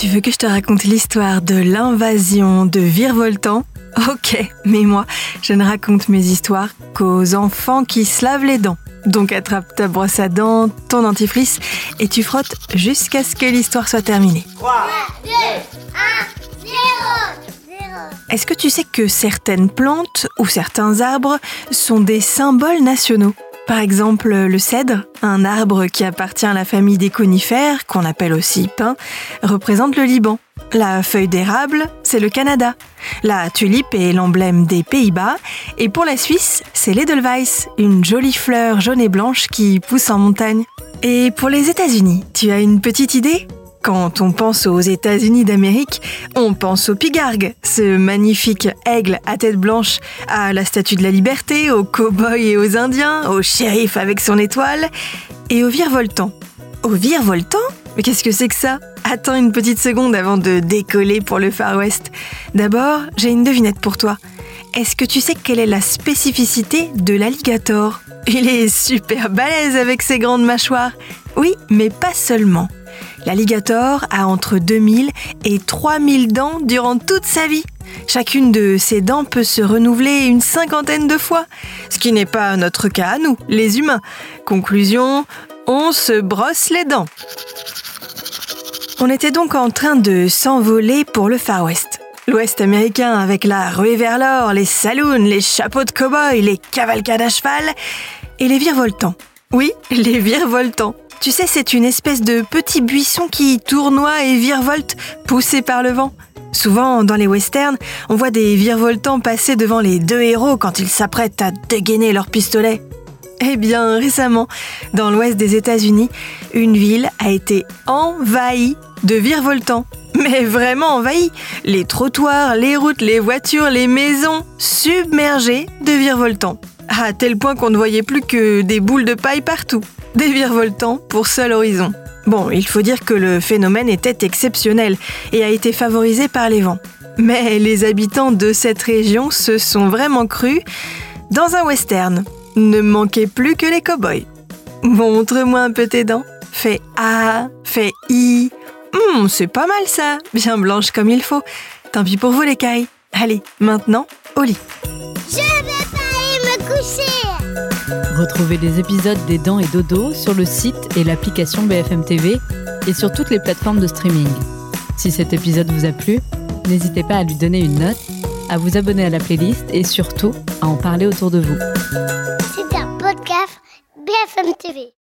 Tu veux que je te raconte l'histoire de l'invasion de Virevoltan ? Ok, mais moi, je ne raconte mes histoires qu'aux enfants qui se lavent les dents. Donc attrape ta brosse à dents, ton dentifrice et tu frottes jusqu'à ce que l'histoire soit terminée. 3, 2, 1, 0. Est-ce que tu sais que certaines plantes ou certains arbres sont des symboles nationaux ? Par exemple, le cèdre, un arbre qui appartient à la famille des conifères, qu'on appelle aussi pin, représente le Liban. La feuille d'érable, c'est le Canada. La tulipe est l'emblème des Pays-Bas. Et pour la Suisse, c'est l'Edelweiss, une jolie fleur jaune et blanche qui pousse en montagne. Et pour les États-Unis, tu as une petite idée ? Quand on pense aux États-Unis d'Amérique, on pense au pigargue, ce magnifique aigle à tête blanche, à la Statue de la Liberté, aux cow-boys et aux Indiens, au shérif avec son étoile, et au virevoltant. Au virevoltant ? Mais qu'est-ce que c'est que ça ? Attends une petite seconde avant de décoller pour le Far West. D'abord, j'ai une devinette pour toi. Est-ce que tu sais quelle est la spécificité de l'alligator ? Il est super balèze avec ses grandes mâchoires. Oui, mais pas seulement. L'alligator a entre 2000 et 3000 dents durant toute sa vie. Chacune de ses dents peut se renouveler une 50aine de fois, ce qui n'est pas notre cas à nous, les humains. Conclusion, on se brosse les dents. On était donc en train de s'envoler pour le Far West. L'Ouest américain avec la ruée vers l'or, les saloons, les chapeaux de cow-boy, les cavalcades à cheval et les virevoltants. Oui, les virevoltants. Tu sais, c'est une espèce de petit buisson qui tournoie et virevolte, poussé par le vent. Souvent, dans les westerns, on voit des virevoltants passer devant les deux héros quand ils s'apprêtent à dégainer leur pistolet. Eh bien, récemment, dans l'ouest des États-Unis, une ville a été envahie de virevoltants. Mais vraiment envahie. Les trottoirs, les routes, les voitures, les maisons submergées de virevoltants. À tel point qu'on ne voyait plus que des boules de paille partout. Des virevoltants pour seul horizon. Bon, il faut dire que le phénomène était exceptionnel et a été favorisé par les vents. Mais les habitants de cette région se sont vraiment crus dans un western. Ne manquait plus que les cow-boys. Montre-moi un peu tes dents. Fais A, fais I. C'est pas mal ça, bien blanche comme il faut. Tant pis pour vous les cailles. Allez, maintenant, au lit. Je vais pas aller me coucher. Retrouvez les épisodes des Dents et Dodo sur le site et l'application BFM TV et sur toutes les plateformes de streaming. Si cet épisode vous a plu, n'hésitez pas à lui donner une note, à vous abonner à la playlist et surtout à en parler autour de vous. C'est un podcast BFM TV.